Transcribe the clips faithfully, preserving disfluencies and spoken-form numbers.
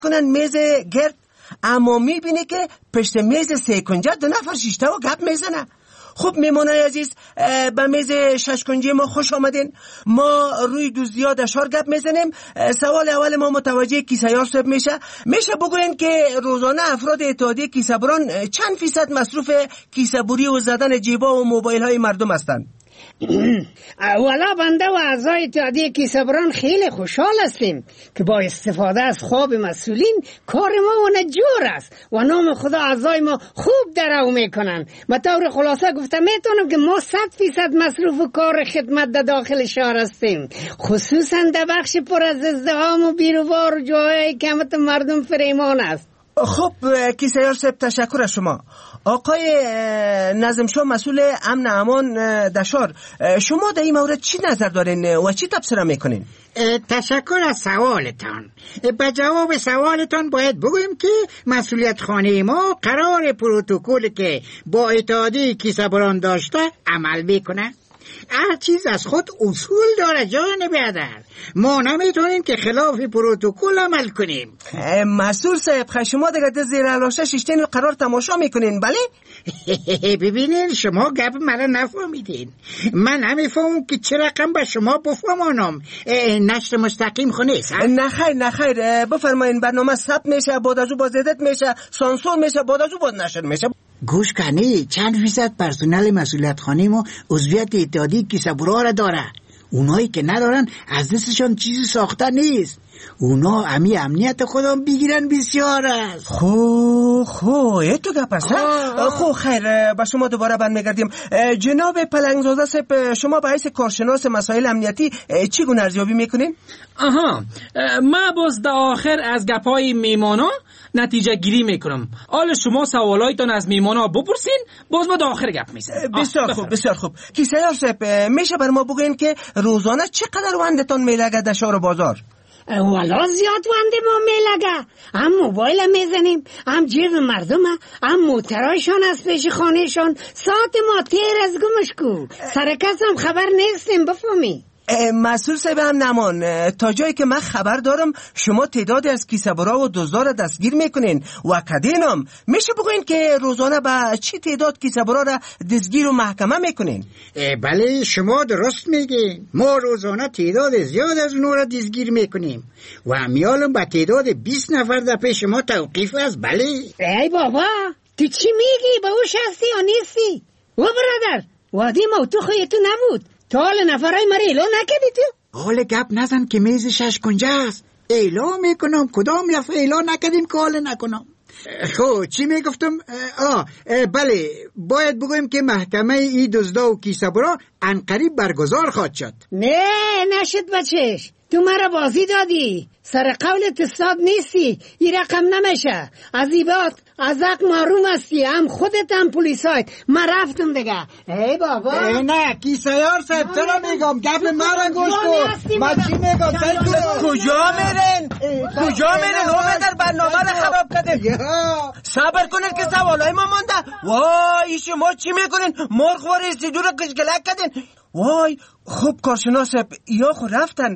کنن میز گرد، اما میبینی که پشت میز سه کنجه دو نفر شیشته و گپ میزنه. خب میمانای عزیز، به میز شش کنجه ما خوش آمدین. ما روی دزدی ها دشار گپ میزنیم. سوال اول ما متوجه کیسه صاحب میشه میشه بگوین که روزانه افراد اتحادیه کیسه بران چند فیصد مصروف کیسه بری و زدن جیبا و موبایل های مردم هستند؟ اولا بنده و اعضای اتحادیه کیسه بران خیلی خوشحال هستیم که با استفاده از خواب مسئولین کار ما و نجور است و نام خدا اعضای ما خوب درو میکنن. به طور خلاصه گفته میتونم که ما صد فیصد مصروف کار خدمت در داخل شهر هستیم، خصوصا در بخش پر از ازدحام و بیروبار و جاهای کمت مردم فریمان است. خب کیسه یار صاحب تشکر از شما. آقای نظم شاه مسئول امن امان دشار، شما در این مورد چی نظر دارین و چی تبصره میکنین؟ تشکر از سوالتان. به جواب سوالتان باید بگویم که مسئولیت خانه ما قرار پروتکل که با اتحادیه کیسه بران داشته عمل میکنه. هر چیز از خود اصول داره جان برادر، ما نمیتونیم که خلاف پروتکل عمل کنیم. مسئول صاحب، شما دیگه در زیر علاشه ششتین و قرار تماشا میکنین بله؟ ببینین شما گپ منو نفهمیدین. من نمیفهمم که چه رقم به شما بفهمانم. نشر مستقیم خونیست؟ نخیر نخیر بفرمایین. برنامه ثبت میشه، بعد از او بازدیدت میشه، سانسور میشه، بعد از او باز نشر میشه. گوش کنی چند فیصد پرسنل مسئولیت خانه ما عضویت اتحادیه کیسه برا را داره. اونایی که ندارن از دستشان چیزی ساخته نیست. اونا امی امنیت خودم بگیرن بسیار است. خو خو ایتو گپ است. خو خیر، با شما دوباره برمیگردیم. جناب پلنگزاده صاحب، شما به حیث کارشناس مسائل امنیتی چگونه ارزیابی میکنین؟ آها، ما باز در آخر از گپای میمانا نتیجه گیری میکنم. حالا شما سوالایتان از میمانا بپرسین، باز ما در آخر گپ میزنیم. بسیار خوب بسیار خوب. کیسه یار صاحب، میشه بر ما بگین که روزانه چقدر وندتان میلگه در شهر و بازار؟ والا زیاد ونده ما میلگه. هم موبایل میزنیم، هم جیب مردم، هم موترایشان از پیش خانهشان. ساعت ما تیر از گمش کو، سر کس هم خبر نیستیم بفهمی. مسئول صاحب هم نمان، تا جایی که من خبر دارم شما تعدادی از کیسه برا و دزدار دستگیر میکنین و کدینم میشه بگوین که روزانه با چی تعداد کیسه برا را دستگیر و محکمه میکنین؟ بله شما درست میگین. ما روزانه تعداد زیاد از اونو را دستگیر میکنیم و همیالم با تعداد بیست نفر در پیش ما توقیف است. بله. ای بابا تو چی میگی؟ با او شخصی یا نیستی؟ و برادر وادی موتو خویتو نبود، تا حال نفرهای مرا اعلام نکردی تو؟ حال گپ نزن که میز شش کنجه است. اعلام میکنم، کدام یفه اعلام نکردیم که حال نکنم. خب چی میگفتم؟ آه بله، باید بگویم که محکمه ای دزدا و کیسه برا عنقریب برگزار خواهد شد. نه نشد بچش، تو مرا بازی دادی، سر قولت استاد نیستی، این رقم نمیشه. از ایبات از حق محروم هستی، هم خودت هم پلیسایت. من رفتم دیگه. ای بابا نه کیسه یار صاحب چرا میگم گپ مرا گوش کن. من چی میگم؟ کجا میرین؟ کجا میرین؟ همه در برنامه رو خراب کردین. صبر کنید که سوالای ما مانده. وای شما چی میکنین؟ مرغ وار استیدو رو گشگلک کردین. وای خوب کارشناس یا خود رفتن.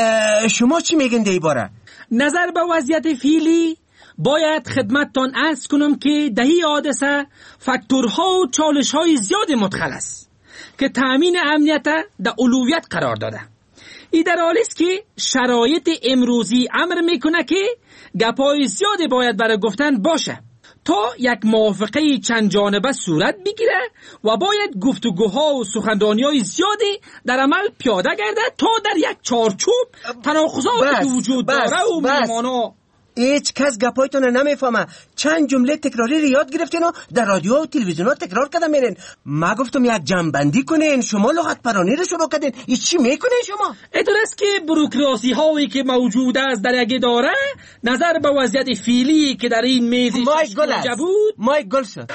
شما چی میگین دی باره؟ نظر به وضعیت فعلی باید خدمتتان عرض کنم که دهی حادثه فاکتورها و چالش‌های زیاد مدخل است که تأمین امنیت در اولویت قرار داده. این در حالی است که شرایط امروزی امر میکنه که گپای زیاد باید برای گفتن باشه تا یک موافقه چند جانبه صورت بگیره و باید گفتگوها و سخنرانی‌های زیادی در عمل پیاده گردد تا در یک چارچوب تناقضات وجود داره و میمانا. هیچ کس گپایتون نمیفهمه. چند جمله تکراری رو یاد گرفتین و در رادیو و تلویزیون ها تکرار کردن میرین. ما گفتم یک جنبندی کنین، شما لغت پرانی رو شروع کردین. این چی میکنین شما؟ اینطور است که بروکراسی هایی که موجود است در یک اداره نظر به وضعیت فعلی که در این میز مایک گل است. مایک گل شد.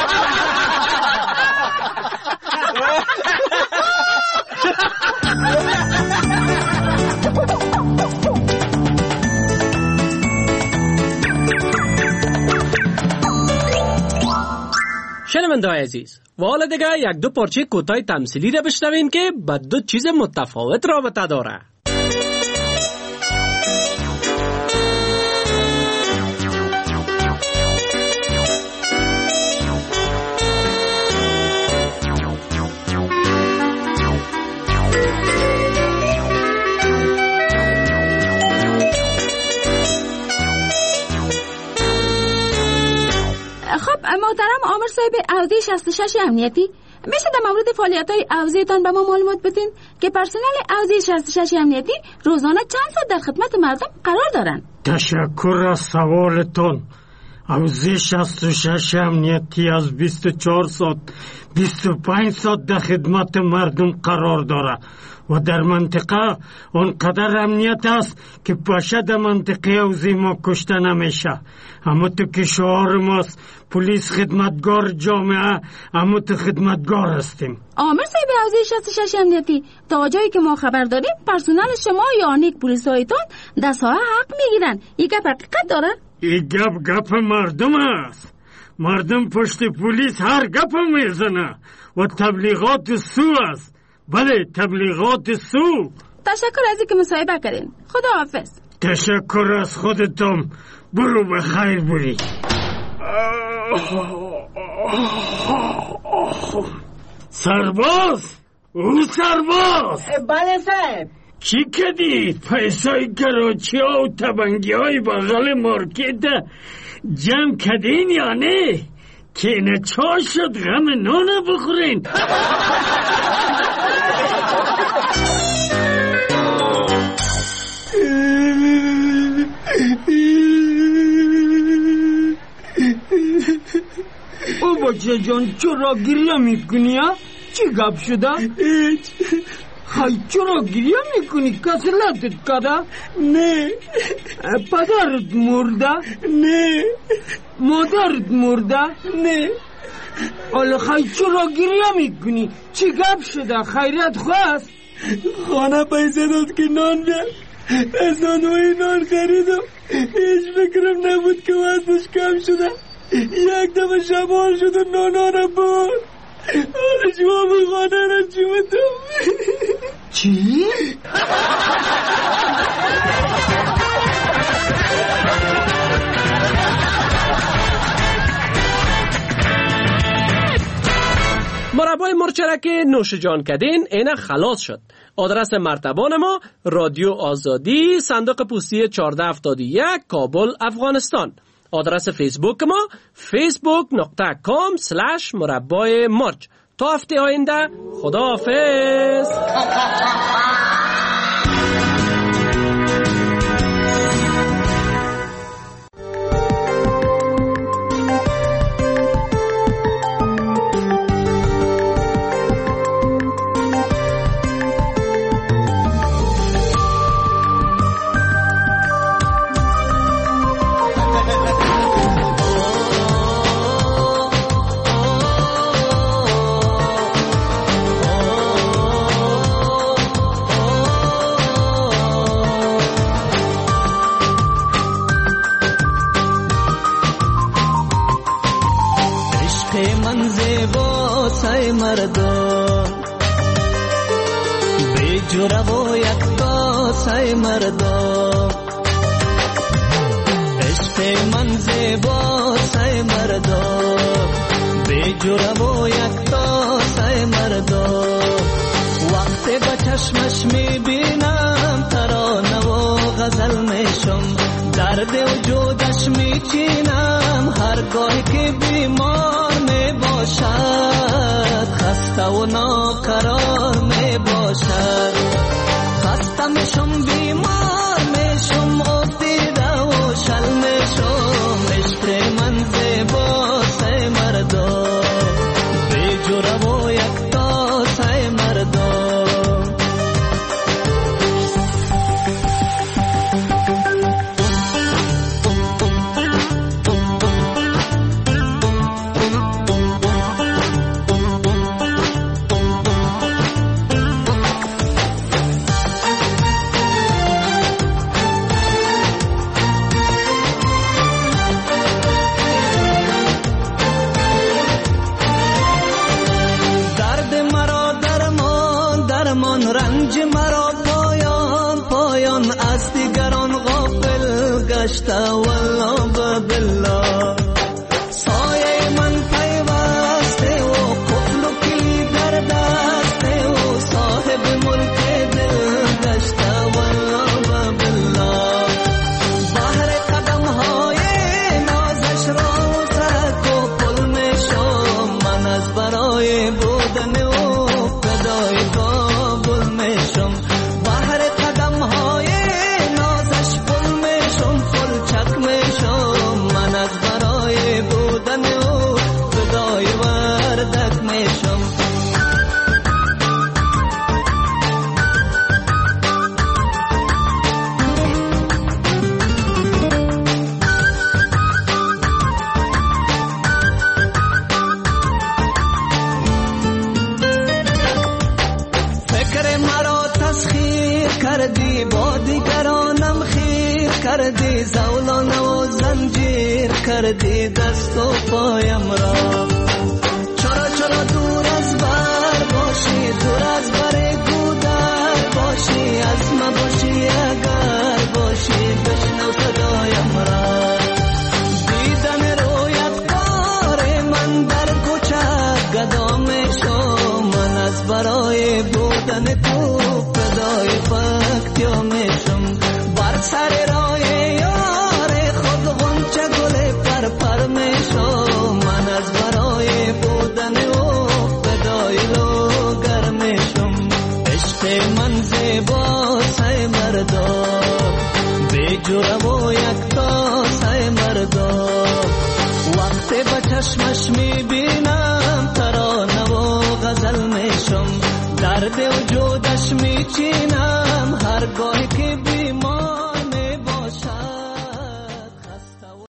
شنونده‌های عزیز، و حالا دیگه یک دو پارچه کوتاه تمثیلی را بشنویم که با دو چیز متفاوت رابطه داره. خب محترم آمر صاحب اوزی شصت و شش امنیتی، میشه در مورد فعالیت‌های اوزیتان به ما معلومات بدین که پرسنل اوزی شصت و شش امنیتی روزانه چند ساعت در خدمت مردم قرار دارن؟ تشکر از سوالتون. اوزی شصت و شش امنیتی از بیست و چهار ساعت بیست و پنج ساعت در خدمت مردم قرار داره و در منطقه اونقدر امنیت است که پشه در منطقه اوزی ما کشته نمیشه. اما تو که شعار ماست پلیس خدمتگار جامعه، اما تو خدمتگار هستیم. آمر صاحب اوزی شصت و شش امنیتی، تا جایی که ما خبر داریم پرسنل شما یا نیک پلیس هایتان در ساعت حق میگیرن. این گپ حقیقت داره؟ این گپ گپ مردم است. مردم پشت پلیس هر گپ میزنه و تبلیغات سو است. بله تبلیغات سو. تشکر از اینکه مصاحبه کردین. خدا حافظ. تشکر از خودتون. برو به خیر بری. سرباز، او سرباز. بله صاحب. چی کردی؟ پیسای کراچی ها و تبنگی های بغل مارکت جمع کردین یا نه؟ که اینه چا شد غم نانه بخورین. او بچه جان چرا گریه میکنی ها؟ چی گپ شده؟ هیچ. خیلی چرا گریه میکنی؟ کسی لطت کرده؟ نه. پدرت مرده؟ نه. مادرت مرده؟ نه. حالا خیلی چرا گریه میکنی؟ چی گپ شده؟ خیرت خواست؟ خانه پیسه داد که نان بیار، از آنوی نان خریدم، هیچ فکرم نبود که وزنش کم شده. یک دفعه شمال شد و نانا را برد. حالا شما به خانه را چی بدم؟ چی؟ مربای مرچ که نوش جان کردین اینه خلاص شد. آدرس مرتبان ما رادیو آزادی، صندوق پستی چهارده هفتاد و یک، کابل، افغانستان. آدرس فیسبوک ما فیسبوک نقطه کام سلش مربای مرچ. تا هفته آینده خدا حافظ. مردم بی جرأ و یکتا سای مردم عشق من زیبا سای مردم بی جرأ و یکتا سای مردم وقتی با چشمش میبینم ترانه و غزل میشم درد وجودش میچینم هرگاه که بیمار میباشد خسته و ناقرار میباشد خسته میشم بیمار میشم افتیده و شل میشم عشق من زیبا سای مردم بی جرأ و یکتا سای مردم کردی دست و پایم را. چرا چرا دور از بر باشی، دور از بر گودر باشی، از ما باشی اگر باشی، بشنو صدایم را. دیدن رویت کار من در کوچه گدا میشم، من از برای بودن تو فدای فکتیا میشم. بر سر راه یار خود غنچه گل پر پر میشم، من از برای بودن او فدای لوگر میشم. عشق من زیبا سای مردا، بی جرم و یکتا سای مردا. وقتی با چشمش میبینم ترانه و غزل میشم، درد وجودش میچینم هرگاه